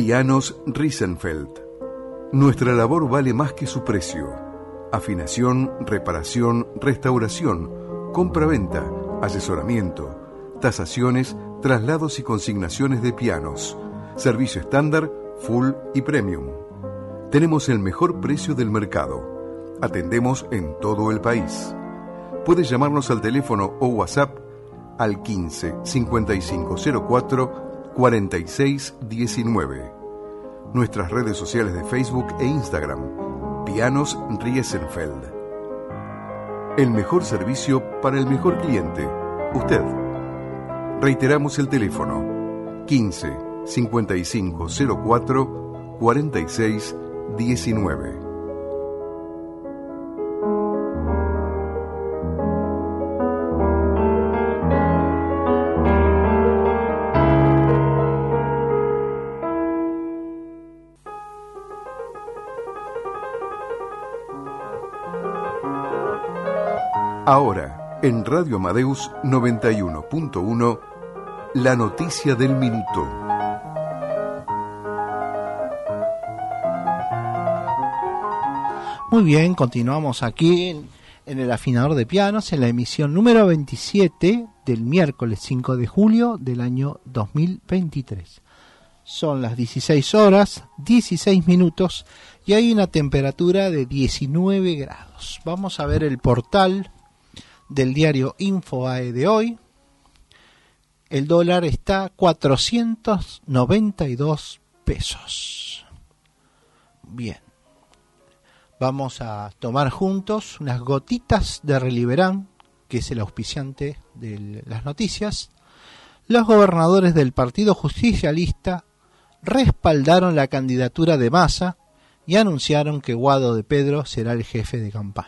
Pianos Riesenfeld. Nuestra labor vale más que su precio. Afinación, reparación, restauración, compra-venta, asesoramiento, tasaciones, traslados y consignaciones de pianos. Servicio estándar, full y premium. Tenemos el mejor precio del mercado. Atendemos en todo el país. Puedes llamarnos al teléfono o WhatsApp al 15 5504 46 19. Nuestras redes sociales de Facebook e Instagram, Pianos Riesenfeld. El mejor servicio para el mejor cliente, usted. Reiteramos el teléfono, 15 5504 46 19. Ahora, en Radio Amadeus 91.1, la noticia del minuto. Muy bien, continuamos aquí en el afinador de pianos, en la emisión número 27 del miércoles 5 de julio del año 2023. Son las 16 horas, 16 minutos y hay una temperatura de 19 grados. Vamos a ver el portal del diario Infobae de hoy. El dólar está 492 pesos. Bien. Vamos a tomar juntos unas gotitas de Reliberán, que es el auspiciante de las noticias. Los gobernadores del Partido Justicialista respaldaron la candidatura de Massa y anunciaron que Guado de Pedro será el jefe de campaña.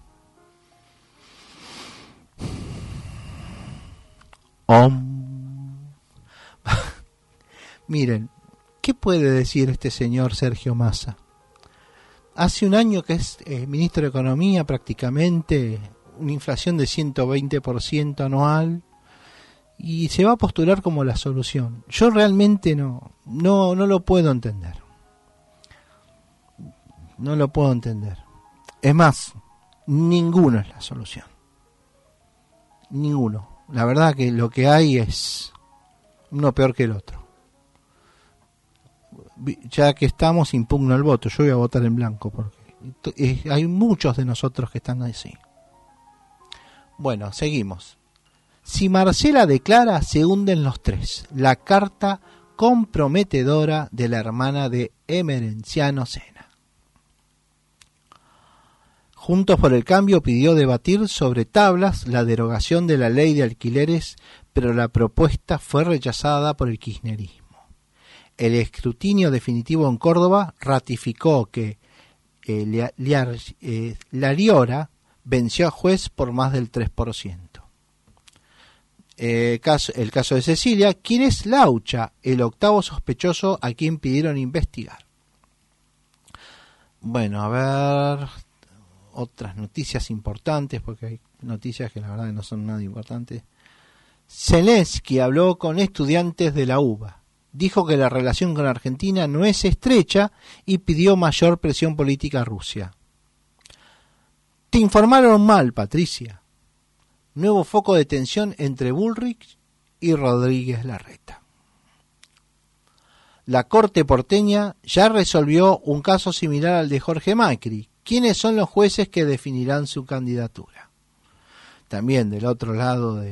Miren, ¿qué puede decir este señor Sergio Massa? Hace un año que es ministro de Economía, prácticamente una inflación de 120% anual, y se va a postular como la solución. Yo realmente no lo puedo entender. No lo puedo entender. Es más, ninguno es la solución. Ninguno. La verdad que lo que hay es uno peor que el otro. Ya que estamos, impugno el voto. Yo voy a votar en blanco porque hay muchos de nosotros que están así. Bueno, seguimos. Si Marcela declara, se hunden los tres. La carta comprometedora de la hermana de Emerenciano Sena. Juntos por el Cambio pidió debatir sobre tablas la derogación de la ley de alquileres, pero la propuesta fue rechazada por el kirchnerismo. El escrutinio definitivo en Córdoba ratificó que Lariora venció a juez por más del 3%. El caso de Cecilia, quien es Laucha, el octavo sospechoso a quien pidieron investigar. Bueno, a ver, otras noticias importantes, porque hay noticias que la verdad no son nada importantes. Zelensky habló con estudiantes de la UBA. Dijo que la relación con Argentina no es estrecha y pidió mayor presión política a Rusia. Te informaron mal, Patricia. Nuevo foco de tensión entre Bullrich y Rodríguez Larreta. La Corte porteña ya resolvió un caso similar al de Jorge Macri. ¿Quiénes son los jueces que definirán su candidatura? También del otro lado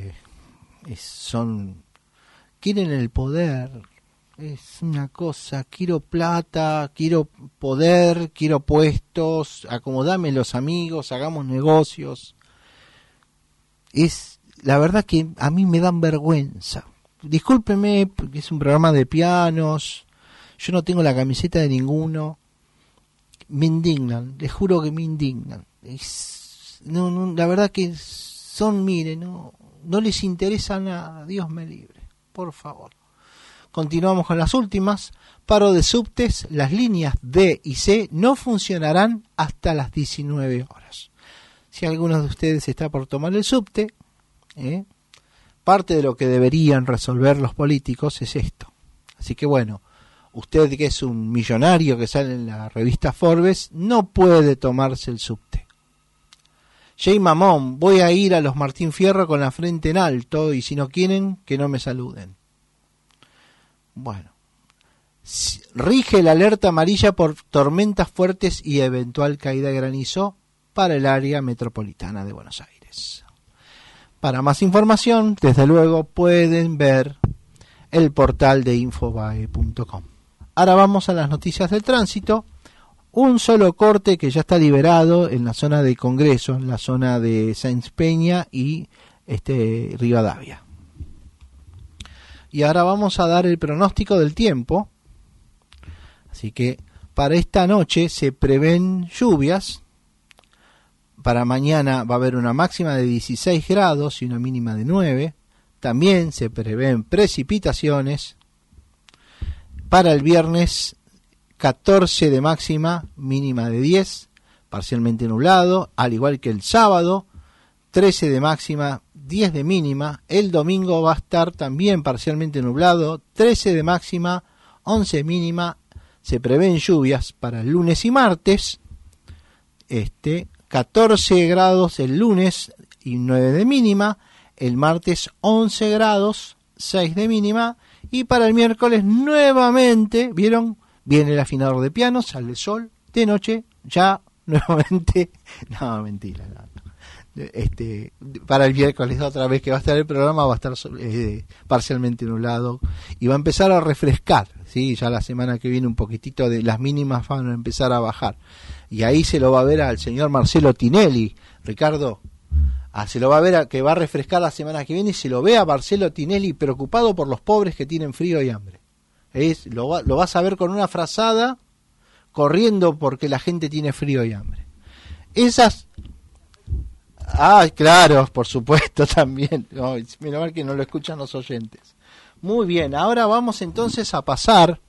quieren el poder. Es una cosa, quiero plata, quiero poder, quiero puestos, acomodame los amigos, hagamos negocios. Es la verdad que a mí me dan vergüenza. Discúlpeme, porque es un programa de pianos, yo no tengo la camiseta de ninguno. Me indignan, les juro que me indignan. La verdad que no les interesa nada, Dios me libre, por favor. Continuamos con las últimas. Paro de subtes, las líneas D y C no funcionarán hasta las 19 horas. Si alguno de ustedes está por tomar el subte, parte de lo que deberían resolver los políticos es esto. Así que bueno, usted que es un millonario que sale en la revista Forbes, no puede tomarse el subte. Jay Mamón, voy a ir a los Martín Fierro con la frente en alto y si no quieren, que no me saluden. Bueno, rige la alerta amarilla por tormentas fuertes y eventual caída de granizo para el área metropolitana de Buenos Aires. Para más información, desde luego, pueden ver el portal de infobae.com. Ahora vamos a las noticias del tránsito. Un solo corte que ya está liberado en la zona de Congreso, en la zona de Sáenz Peña y Rivadavia. Y ahora vamos a dar el pronóstico del tiempo. Así que para esta noche se prevén lluvias. Para mañana va a haber una máxima de 16 grados y una mínima de 9. También se prevén precipitaciones. Para el viernes 14 de máxima, mínima de 10, parcialmente nublado, al igual que el sábado, 13 de máxima, 10 de mínima. El domingo va a estar también parcialmente nublado, 13 de máxima, 11 de mínima. Se prevén lluvias para el lunes y martes, 14 grados el lunes y 9 de mínima, el martes 11 grados, 6 de mínima, y para el miércoles nuevamente, ¿vieron? Viene el afinador de piano, sale el sol, de noche, ya nuevamente, no, mentira, no. Para el miércoles otra vez que va a estar el programa, va a estar parcialmente nublado y va a empezar a refrescar, ¿sí? Ya la semana que viene un poquitito de las mínimas van a empezar a bajar, y ahí se lo va a ver al señor Marcelo Tinelli, Ricardo, se lo va a ver que va a refrescar la semana que viene, y se lo ve a Marcelo Tinelli preocupado por los pobres que tienen frío y hambre. Lo vas a ver con una frazada corriendo porque la gente tiene frío y hambre. Esas... claro, por supuesto también. Menos mal que no lo escuchan los oyentes. Muy bien, ahora vamos entonces a pasar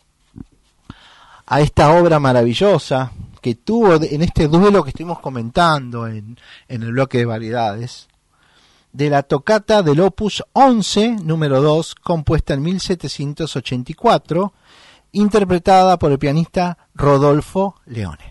a esta obra maravillosa que tuvo en este duelo que estuvimos comentando en el bloque de variedades, de la tocata del Opus 11, número 2, compuesta en 1784, interpretada por el pianista Rodolfo Leone.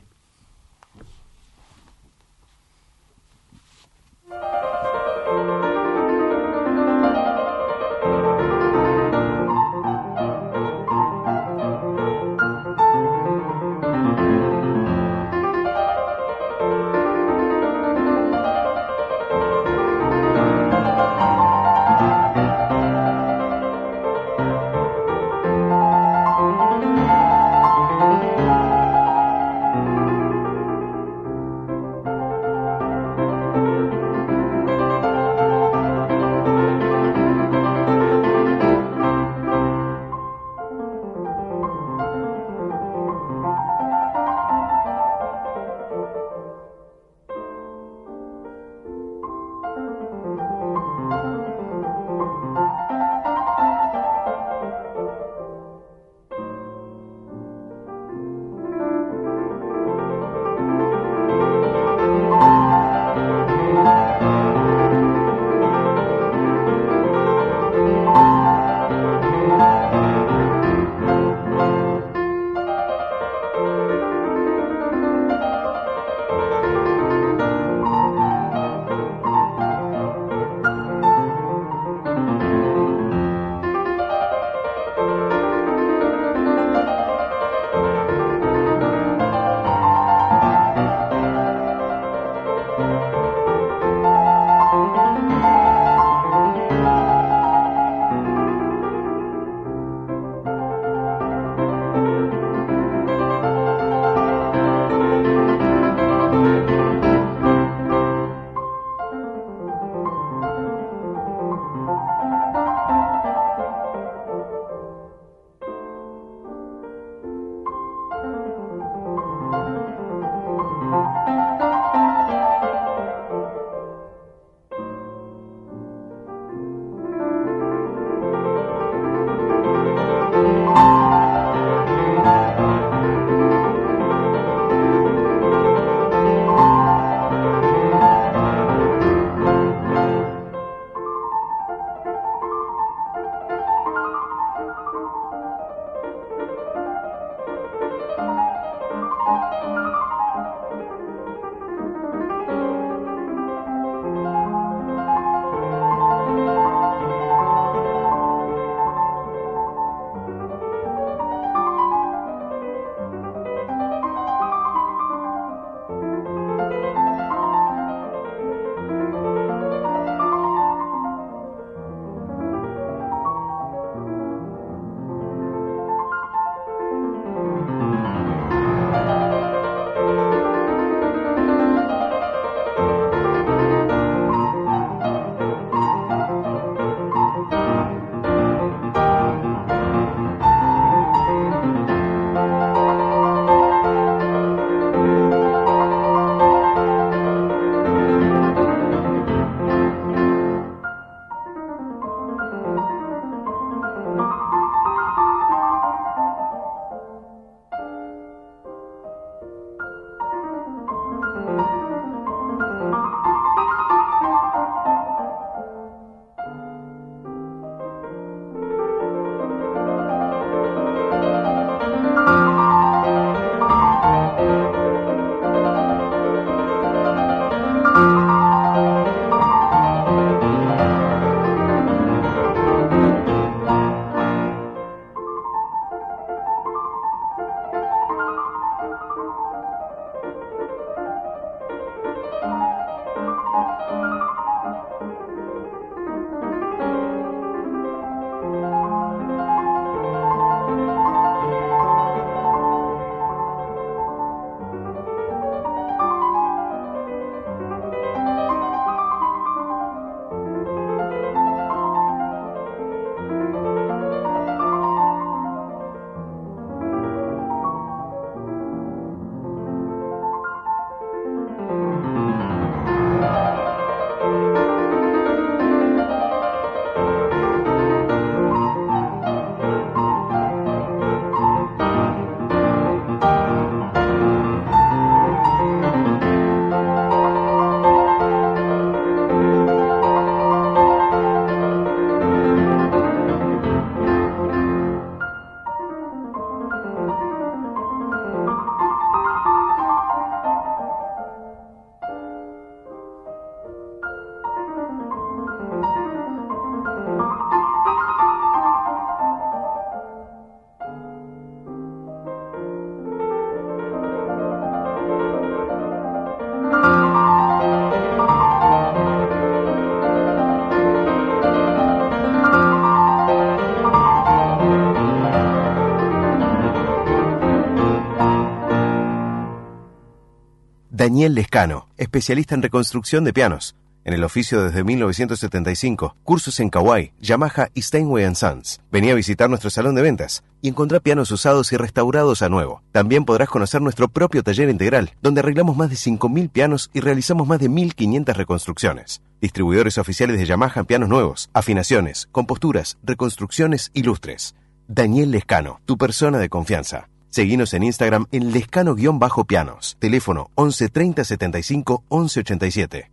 Daniel Lescano, especialista en reconstrucción de pianos. En el oficio desde 1975, cursos en Kawai, Yamaha y Steinway & Sons. Vení a visitar nuestro salón de ventas y encontrá pianos usados y restaurados a nuevo. También podrás conocer nuestro propio taller integral, donde arreglamos más de 5.000 pianos y realizamos más de 1.500 reconstrucciones. Distribuidores oficiales de Yamaha en pianos nuevos, afinaciones, composturas, reconstrucciones y lustres. Daniel Lescano, tu persona de confianza. Seguinos en Instagram en lescano-pianos. Teléfono 11 30 75 11 87.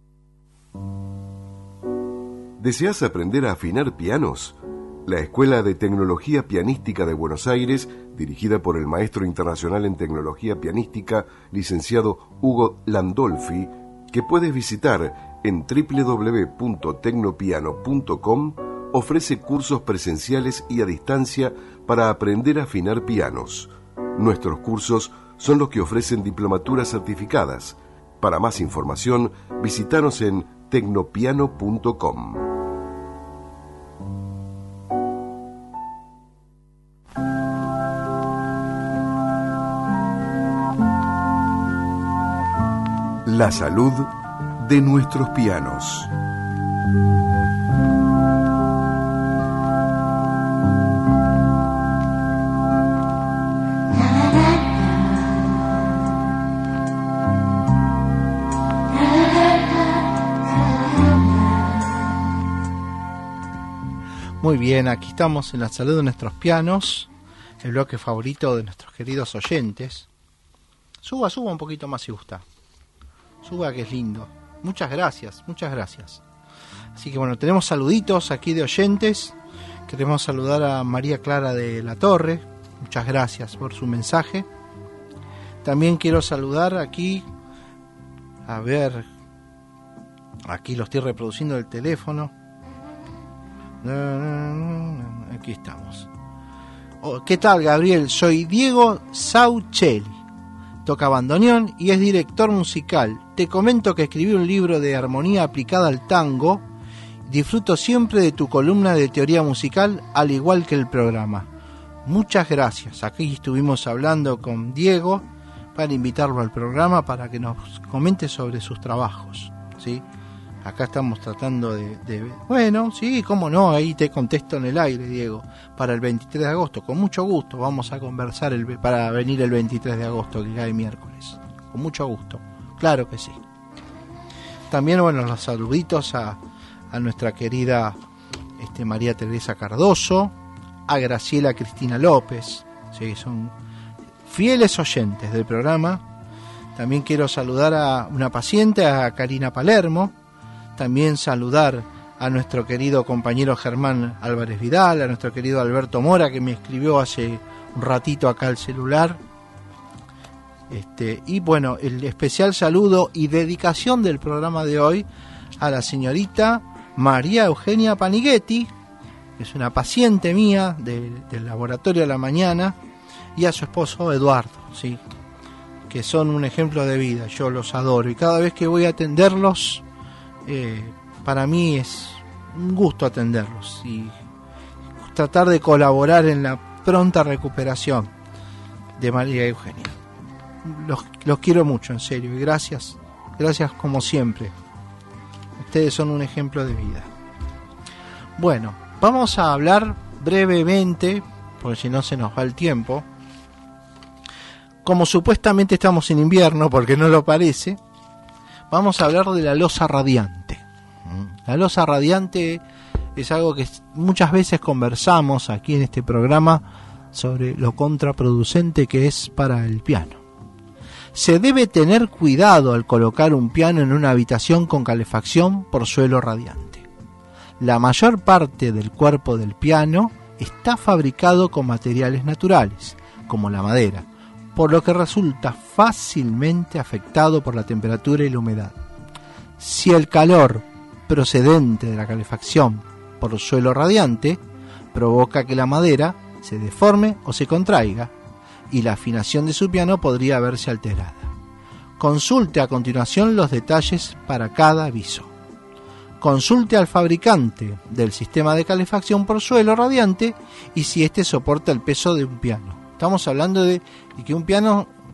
¿Deseas aprender a afinar pianos? La Escuela de Tecnología Pianística de Buenos Aires, dirigida por el maestro internacional en tecnología pianística, licenciado Hugo Landolfi, que puedes visitar en www.tecnopiano.com, ofrece cursos presenciales y a distancia para aprender a afinar pianos. Nuestros cursos son los que ofrecen diplomaturas certificadas. Para más información, visítanos en tecnopiano.com. La salud de nuestros pianos. Muy bien, aquí estamos en la salud de nuestros pianos, el bloque favorito de nuestros queridos oyentes. Suba un poquito más si gusta. Suba, que es lindo. Muchas gracias, muchas gracias. Así que bueno, tenemos saluditos aquí de oyentes. Queremos saludar a María Clara de la Torre. Muchas gracias por su mensaje. También quiero saludar aquí, a ver, aquí lo estoy reproduciendo el teléfono. Aquí estamos. ¿Qué tal, Gabriel? Soy Diego Sauchelli. Toca bandoneón y es director musical. Te comento que escribí un libro de armonía aplicada al tango. Disfruto siempre de tu columna de teoría musical, al igual que el programa. Muchas gracias. Aquí estuvimos hablando con Diego para invitarlo al programa para que nos comente sobre sus trabajos, ¿sí? Acá estamos tratando de... Bueno, sí, cómo no, ahí te contesto en el aire, Diego, para el 23 de agosto. Con mucho gusto vamos a conversar para venir el 23 de agosto, que cae miércoles. Con mucho gusto, claro que sí. También, bueno, los saluditos a nuestra querida María Teresa Cardoso, a Graciela Cristina López, sí, son fieles oyentes del programa. También quiero saludar a una paciente, a Karina Palermo. También saludar a nuestro querido compañero Germán Álvarez Vidal, a nuestro querido Alberto Mora, que me escribió hace un ratito acá al celular. Y bueno, el especial saludo y dedicación del programa de hoy a la señorita María Eugenia Panighetti, que es una paciente mía del laboratorio de la mañana, y a su esposo Eduardo, ¿sí? Que son un ejemplo de vida. Yo los adoro y cada vez que voy a atenderlos, para mí es un gusto atenderlos y tratar de colaborar en la pronta recuperación de María Eugenia. Los quiero mucho, en serio, y gracias como siempre. Ustedes son un ejemplo de vida. Bueno, vamos a hablar brevemente, porque si no se nos va el tiempo. Como supuestamente estamos en invierno, porque no lo parece, vamos a hablar de la losa radiante. La losa radiante es algo que muchas veces conversamos aquí en este programa sobre lo contraproducente que es para el piano. Se debe tener cuidado al colocar un piano en una habitación con calefacción por suelo radiante. La mayor parte del cuerpo del piano está fabricado con materiales naturales, como la madera, por lo que resulta fácilmente afectado por la temperatura y la humedad. Si el calor procedente de la calefacción por suelo radiante provoca que la madera se deforme o se contraiga, y la afinación de su piano podría verse alterada. Consulte a continuación los detalles para cada aviso. Consulte al fabricante del sistema de calefacción por suelo radiante y si éste soporta el peso de un piano. Estamos hablando de que un piano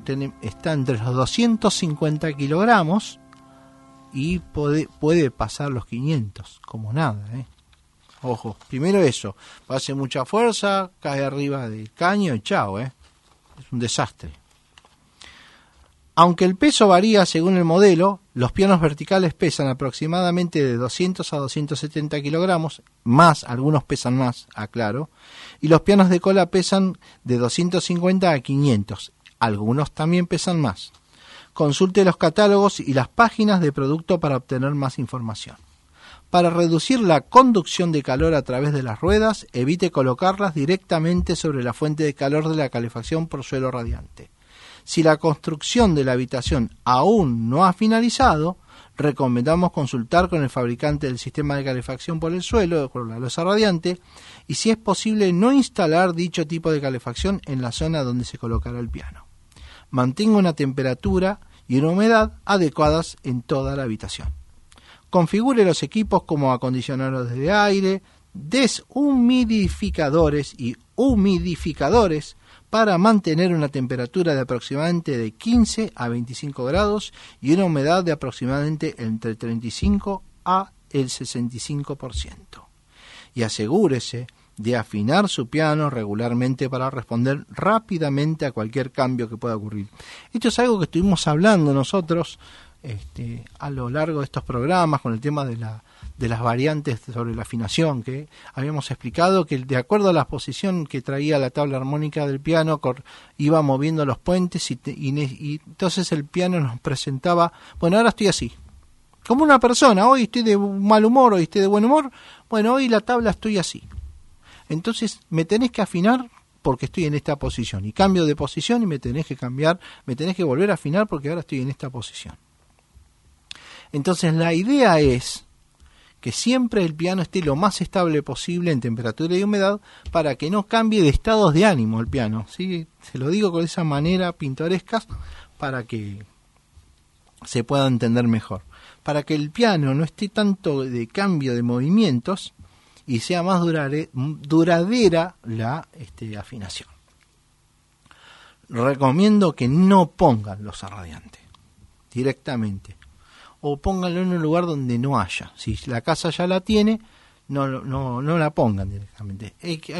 está entre los 250 kilogramos y puede pasar los 500, como nada, Ojo, primero eso, hace mucha fuerza, cae arriba del caño y chao, es un desastre. Aunque el peso varía según el modelo, los pianos verticales pesan aproximadamente de 200 a 270 kilogramos, más, algunos pesan más, aclaro, y los pianos de cola pesan de 250 a 500, algunos también pesan más. Consulte los catálogos y las páginas de producto para obtener más información. Para reducir la conducción de calor a través de las ruedas, evite colocarlas directamente sobre la fuente de calor de la calefacción por suelo radiante. Si la construcción de la habitación aún no ha finalizado, recomendamos consultar con el fabricante del sistema de calefacción por el suelo, con la losa radiante, y si es posible no instalar dicho tipo de calefacción en la zona donde se colocará el piano. Mantenga una temperatura y una humedad adecuadas en toda la habitación. Configure los equipos como acondicionadores de aire, deshumidificadores y humidificadores para mantener una temperatura de aproximadamente de 15 a 25 grados y una humedad de aproximadamente entre 35 a el 65%. Y asegúrese de afinar su piano regularmente para responder rápidamente a cualquier cambio que pueda ocurrir. Esto es algo que estuvimos hablando nosotros a lo largo de estos programas con el tema de las variantes sobre la afinación, que habíamos explicado que de acuerdo a la posición que traía la tabla armónica del piano iba moviendo los puentes y entonces el piano nos presentaba, bueno, ahora estoy así, como una persona, hoy estoy de mal humor, hoy estoy de buen humor, bueno, hoy la tabla estoy así, entonces me tenés que afinar porque estoy en esta posición, y cambio de posición y me tenés que volver a afinar porque ahora estoy en esta posición. Entonces la idea es que siempre el piano esté lo más estable posible en temperatura y humedad para que no cambie de estados de ánimo el piano, ¿sí? Se lo digo con esa manera pintoresca para que se pueda entender mejor. Para que el piano no esté tanto de cambio de movimientos y sea más duradera la afinación. Recomiendo que no pongan losa radiante directamente, o pónganlo en un lugar donde no haya. Si la casa ya la tiene, no la pongan directamente.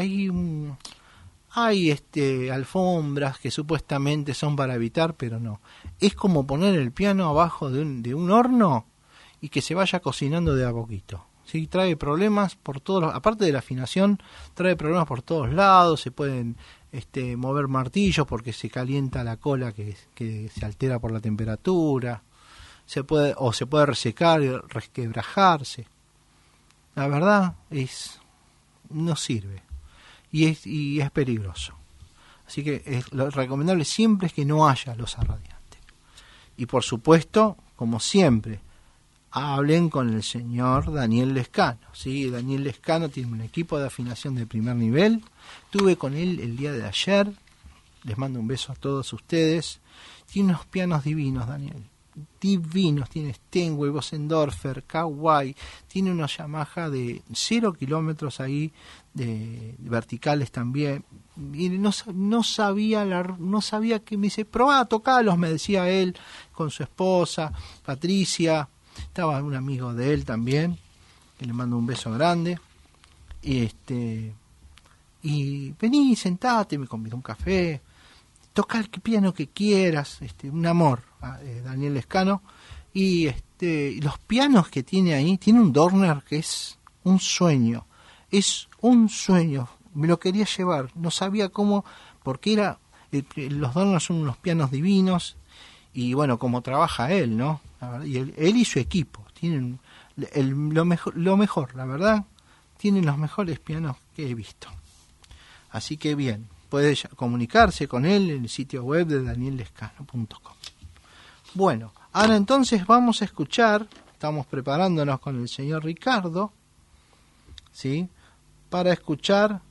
Hay alfombras que supuestamente son para evitar, pero no. Es como poner el piano abajo de un horno y que se vaya cocinando de a poquito. ¿Sí? Trae problemas por todos aparte de la afinación, trae problemas por todos lados. Se pueden mover martillos porque se calienta la cola que se altera por la temperatura. Se puede resecar y resquebrajarse. La verdad no sirve y es peligroso. Así que lo recomendable siempre es que no haya losa radiante. Y por supuesto, como siempre, hablen con el señor Daniel Lescano. ¿Sí? Daniel Lescano tiene un equipo de afinación de primer nivel. Estuve con él el día de ayer. Les mando un beso a todos ustedes. Tiene unos pianos divinos, Daniel. Divinos, tiene Steinway, Bosendorfer, Kawai, tiene una Yamaha de 0 kilómetros ahí, de verticales también, y no sabía que me dice, probá a tocarlos, me decía él, con su esposa, Patricia, estaba un amigo de él también, que le mando un beso grande, y vení, sentate, me convidó un café, toca el piano que quieras, un amor, Daniel Lescano, y los pianos que tiene ahí, tiene un Dorner que es un sueño, me lo quería llevar, no sabía cómo, porque los Dorner son unos pianos divinos, y bueno, como trabaja él, ¿no? Y él y su equipo, tienen lo mejor, la verdad, tienen los mejores pianos que he visto. Así que bien, puede comunicarse con él en el sitio web de daniellescano.com. Bueno, ahora entonces vamos a escuchar, estamos preparándonos con el señor Ricardo, ¿sí? Para escuchar,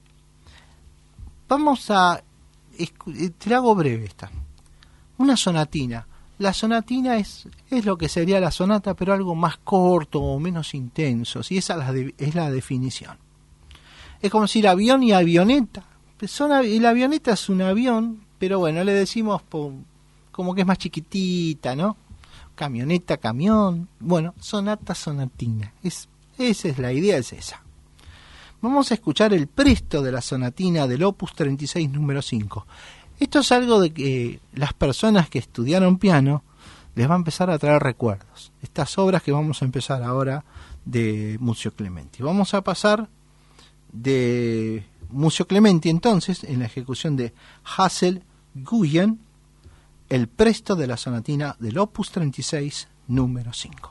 te la hago breve esta, una sonatina. La sonatina es lo que sería la sonata, pero algo más corto o menos intenso, ¿sí? Esa es la definición. Es como decir avión y avioneta. Y la avioneta es un avión, pero bueno, le decimos como como que es más chiquitita, ¿no? Camioneta, camión. Bueno, sonata, sonatina. Esa es la idea, es esa. Vamos a escuchar el presto de la sonatina del Opus 36 número 5. Esto es algo de que las personas que estudiaron piano les va a empezar a traer recuerdos. Estas obras que vamos a empezar ahora de Muzio Clementi. Vamos a pasar de Muzio Clementi entonces, en la ejecución de Hassel Guyen, el presto de la sonatina del Opus 36 número 5.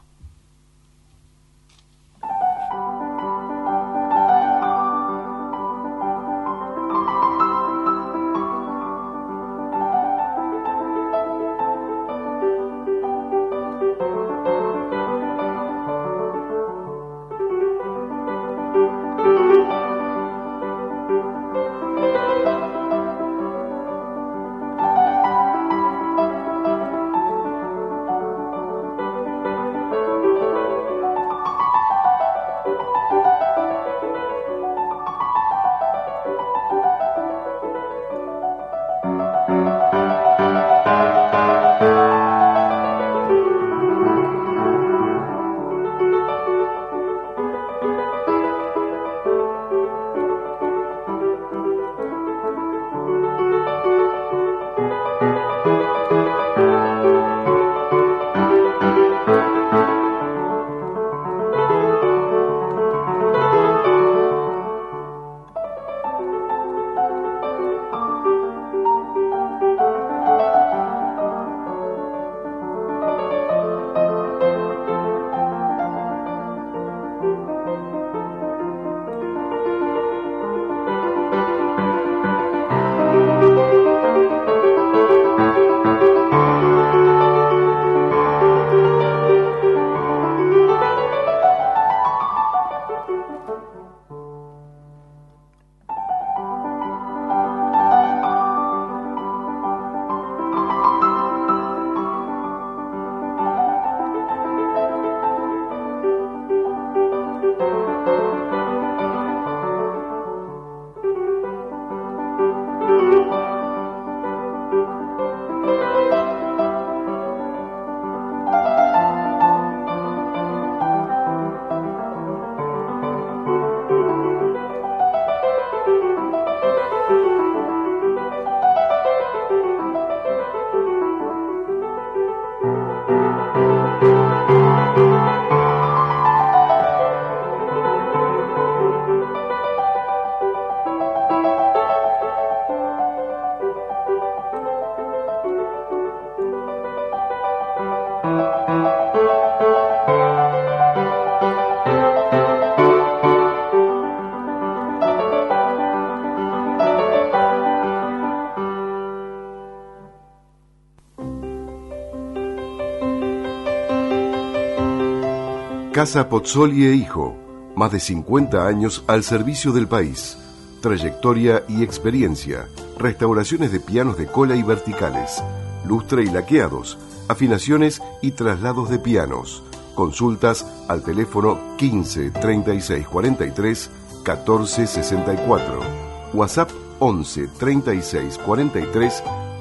Casa Pozzoli e Hijo, más de 50 años al servicio del país. Trayectoria y experiencia, restauraciones de pianos de cola y verticales, lustre y laqueados, afinaciones y traslados de pianos. Consultas al teléfono 15 36 43 14 64. WhatsApp 11 36 43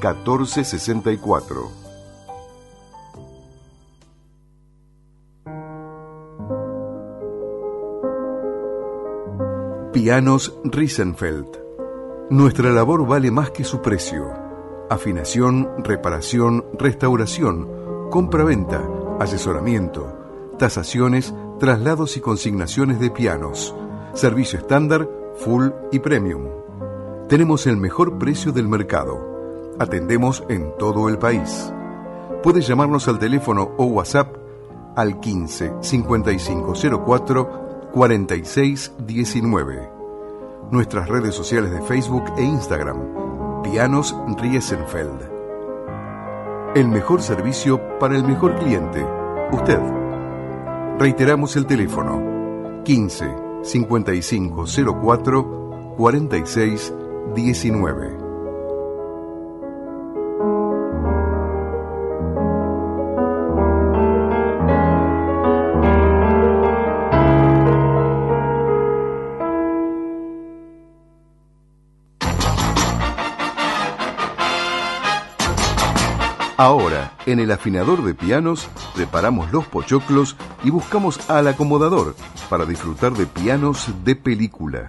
14 64. Pianos Riesenfeld. Nuestra labor vale más que su precio. Afinación, reparación, restauración, compra-venta, asesoramiento, tasaciones, traslados y consignaciones de pianos. Servicio estándar, full y premium. Tenemos el mejor precio del mercado. Atendemos en todo el país. Puedes llamarnos al teléfono o WhatsApp al 15 5504 46 19. Nuestras redes sociales de Facebook e Instagram, Pianos Riesenfeld. El mejor servicio para el mejor cliente, usted. Reiteramos el teléfono, 15 5504 46 19. Ahora, en el afinador de pianos, preparamos los pochoclos y buscamos al acomodador para disfrutar de pianos de película.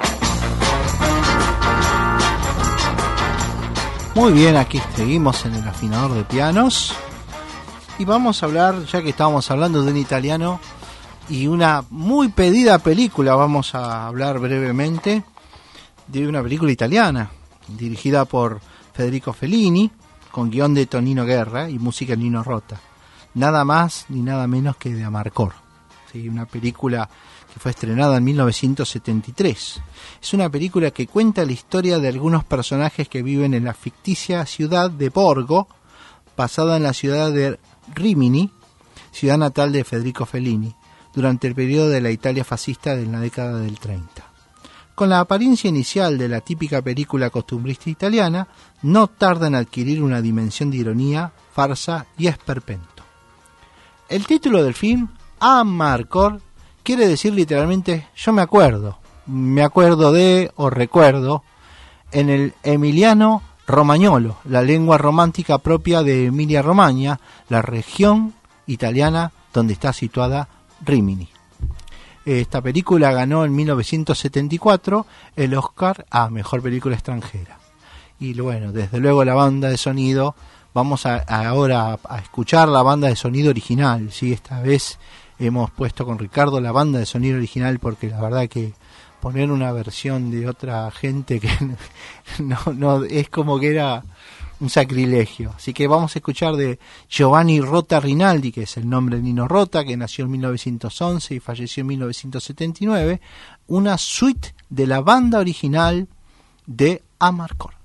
Muy bien, aquí seguimos en el afinador de pianos y vamos a hablar, ya que estábamos hablando de un italiano y una muy pedida película, vamos a hablar brevemente de una película italiana dirigida por Federico Fellini, con guión de Tonino Guerra y música de Nino Rota. Nada más ni nada menos que de Amarcord. ¿Sí? Una película que fue estrenada en 1973. Es una película que cuenta la historia de algunos personajes que viven en la ficticia ciudad de Borgo, basada en la ciudad de Rimini, ciudad natal de Federico Fellini, durante el periodo de la Italia fascista de la década del 30. Con la apariencia inicial de la típica película costumbrista italiana, no tarda en adquirir una dimensión de ironía, farsa y esperpento. El título del film, Amarcord, quiere decir literalmente yo me acuerdo de o recuerdo, en el emiliano romagnolo, la lengua romántica propia de Emilia-Romagna, la región italiana donde está situada Rimini. Esta película ganó en 1974 el Oscar a Mejor Película Extranjera. Y bueno, desde luego la banda de sonido, vamos ahora a escuchar la banda de sonido original. ¿Sí? Esta vez hemos puesto con Ricardo la banda de sonido original porque la verdad que poner una versión de otra gente que no es como que era un sacrilegio. Así que vamos a escuchar de Giovanni Rota Rinaldi, que es el nombre de Nino Rota, que nació en 1911 y falleció en 1979, una suite de la banda original de Amarcord.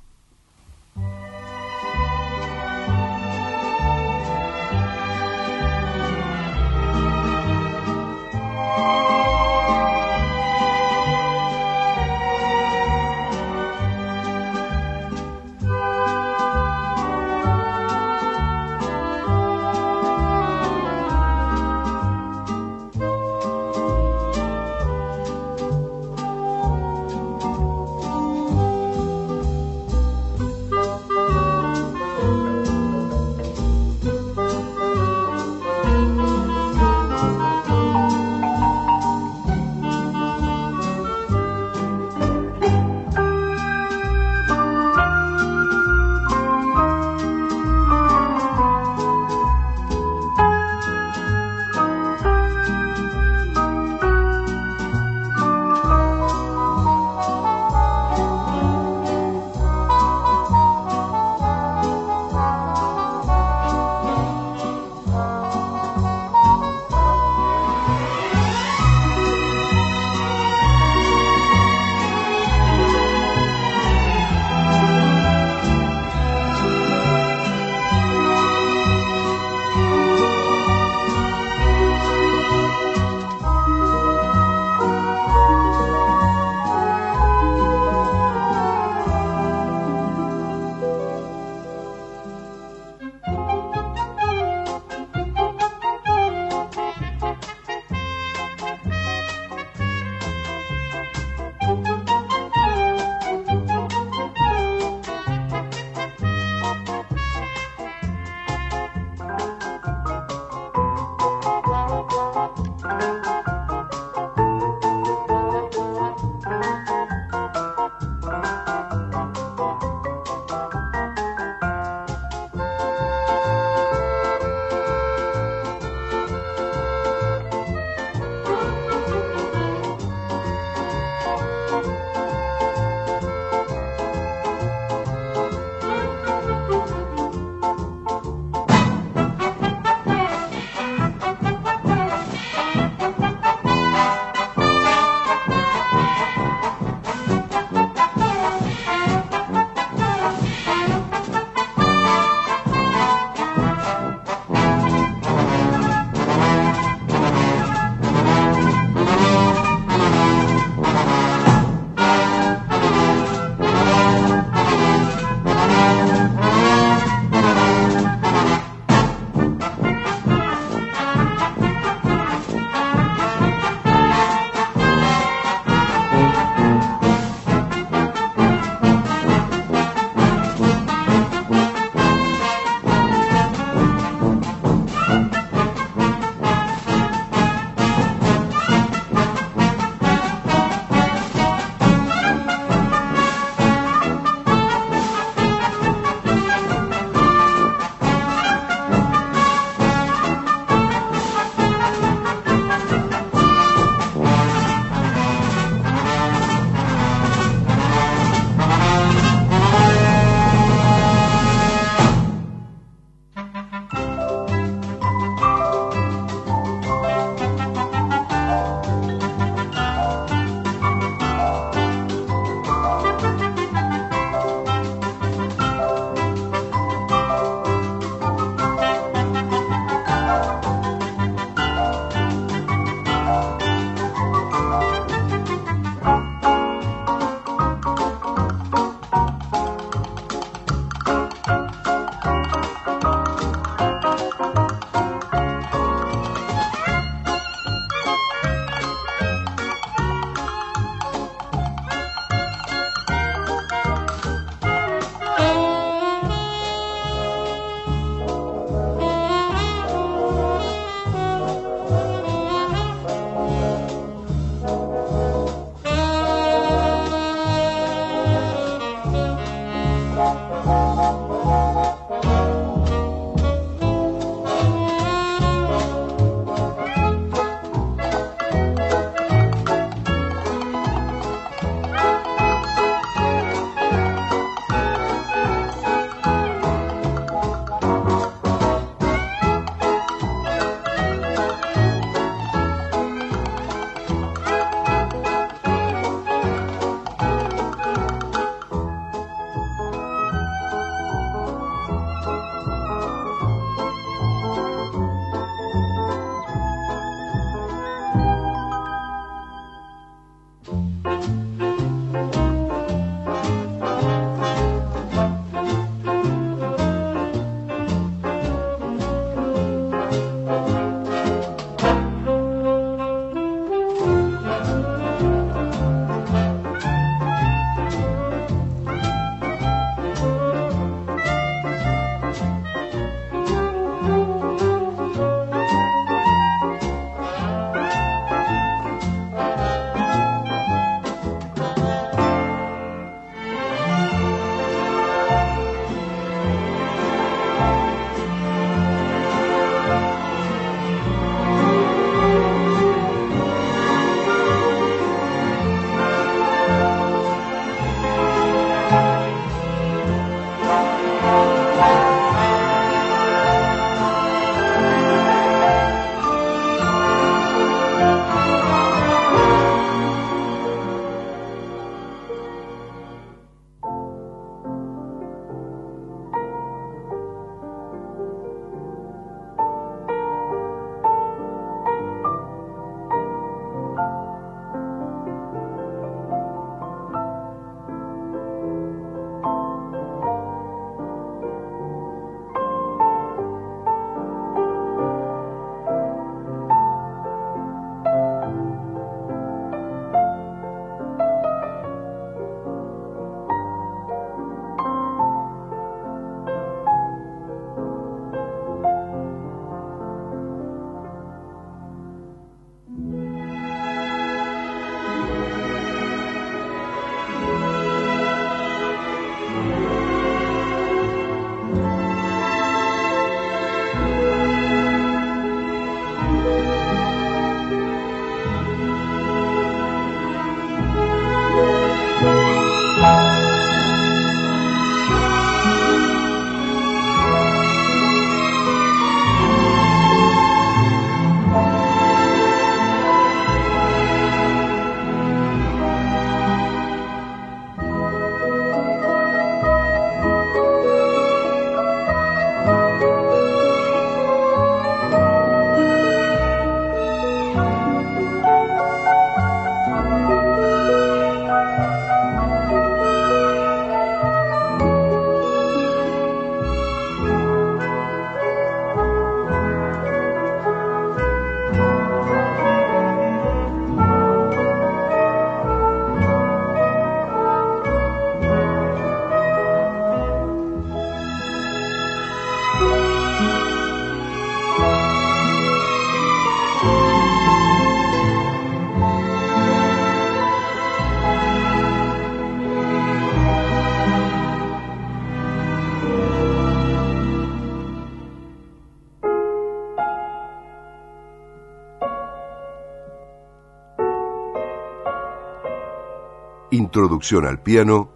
Introducción al piano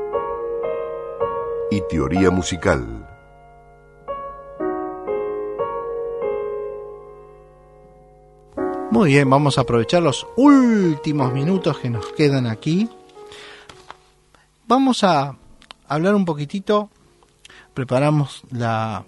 y teoría musical. Muy bien, vamos a aprovechar los últimos minutos que nos quedan aquí. Vamos a hablar un poquitito, preparamos la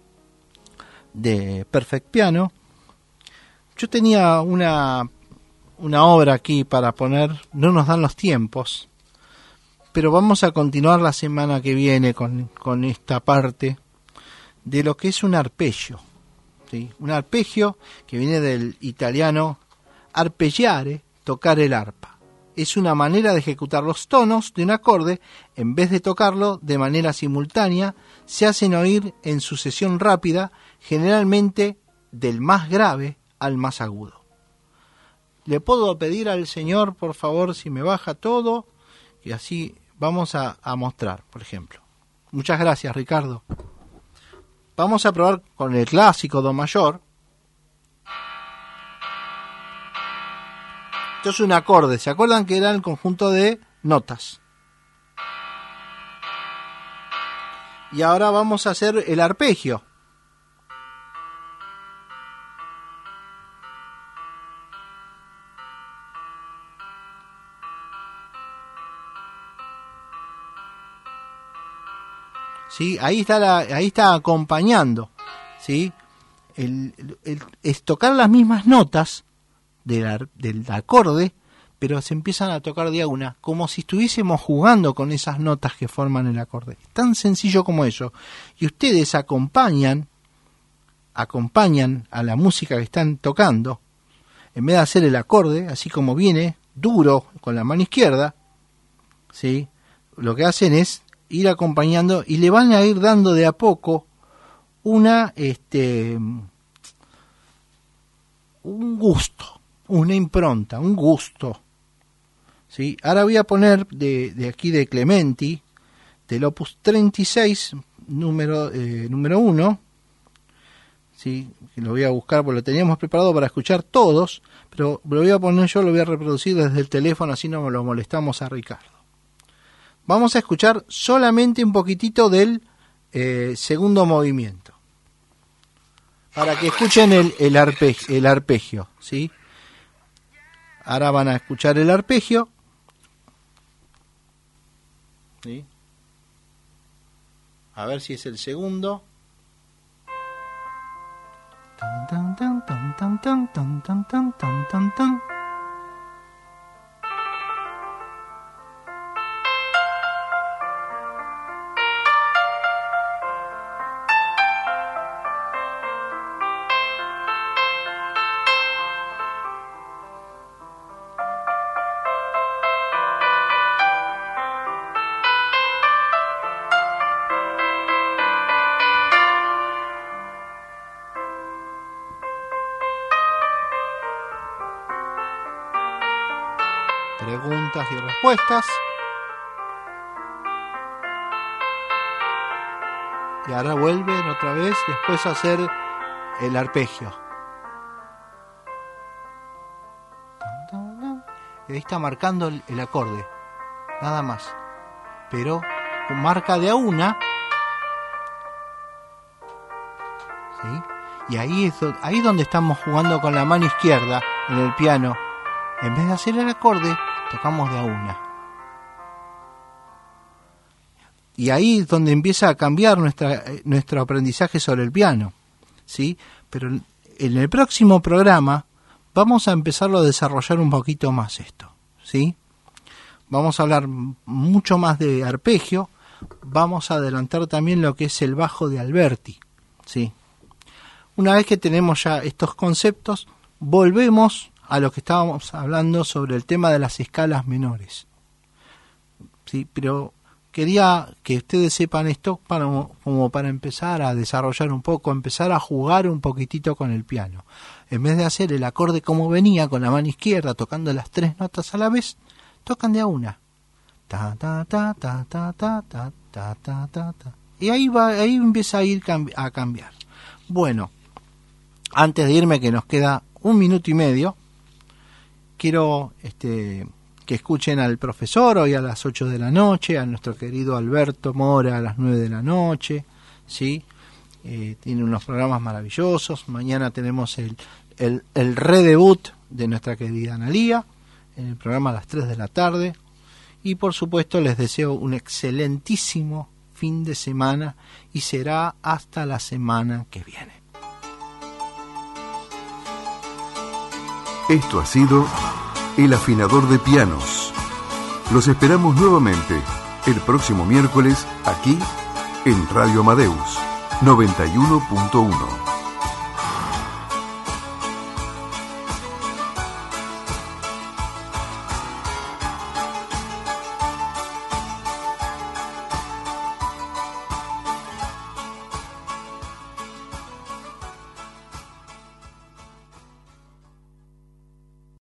de Perfect Piano. Yo tenía una obra aquí para poner, no nos dan los tiempos, pero vamos a continuar la semana que viene con esta parte de lo que es un arpegio, ¿sí? Un arpegio que viene del italiano arpeggiare, tocar el arpa. Es una manera de ejecutar los tonos de un acorde, en vez de tocarlo de manera simultánea, se hacen oír en sucesión rápida, generalmente del más grave al más agudo. Le puedo pedir al señor, por favor, si me baja todo, y así vamos a mostrar, por ejemplo. Muchas gracias, Ricardo. Vamos a probar con el clásico do mayor. Esto es un acorde, ¿se acuerdan que era el conjunto de notas? Y ahora vamos a hacer el arpegio. ¿Sí? Ahí está acompañando, ¿sí? Es tocar las mismas notas del acorde, pero se empiezan a tocar de a una, como si estuviésemos jugando con esas notas que forman el acorde. Es tan sencillo como eso. Y ustedes acompañan a la música que están tocando, en vez de hacer el acorde, así como viene, duro, con la mano izquierda, ¿sí? Lo que hacen es ir acompañando y le van a ir dando de a poco un gusto, una impronta, un gusto. ¿Sí? Ahora voy a poner de aquí de Clementi, del Opus 36, número 1, ¿sí? Lo voy a buscar porque lo teníamos preparado para escuchar todos, pero lo voy a poner yo, lo voy a reproducir desde el teléfono, así no lo molestamos a Ricardo. Vamos a escuchar solamente un poquitito del segundo movimiento, para que escuchen el arpegio, ¿sí? Ahora van a escuchar el arpegio, ¿sí? A ver si es el segundo. Tan tan tan tan tan tan tan tan tan tan tan tan. Preguntas y respuestas. Y ahora vuelven otra vez después a hacer el arpegio. Y ahí está marcando el acorde, nada más. Pero marca de a una. ¿Sí? Y ahí es donde estamos jugando con la mano izquierda en el piano. En vez de hacer el acorde, tocamos de a una. Y ahí es donde empieza a cambiar nuestro aprendizaje sobre el piano, ¿sí? Pero en el próximo programa vamos a empezarlo a desarrollar un poquito más esto, ¿sí? Vamos a hablar mucho más de arpegio, vamos a adelantar también lo que es el bajo de Alberti, ¿sí? Una vez que tenemos ya estos conceptos, volvemos a lo que estábamos hablando sobre el tema de las escalas menores, ¿sí? Pero quería que ustedes sepan esto como para empezar a desarrollar un poco, empezar a jugar un poquitito con el piano. En vez de hacer el acorde como venía, con la mano izquierda tocando las 3 notas a la vez, tocan de a una. Ta ta ta ta ta ta ta ta ta ta ta. Y ahí empieza a ir a cambiar. Bueno, antes de irme, que nos queda 1 minuto y medio, quiero que escuchen al profesor hoy a las 8 de la noche, a nuestro querido Alberto Mora a las 9 de la noche, ¿sí? Tiene unos programas maravillosos. Mañana tenemos el redebut de nuestra querida Analía en el programa a las 3 de la tarde. Y por supuesto les deseo un excelentísimo fin de semana y será hasta la semana que viene. Esto ha sido El Afinador de Pianos. Los esperamos nuevamente el próximo miércoles aquí en Radio Amadeus 91.1.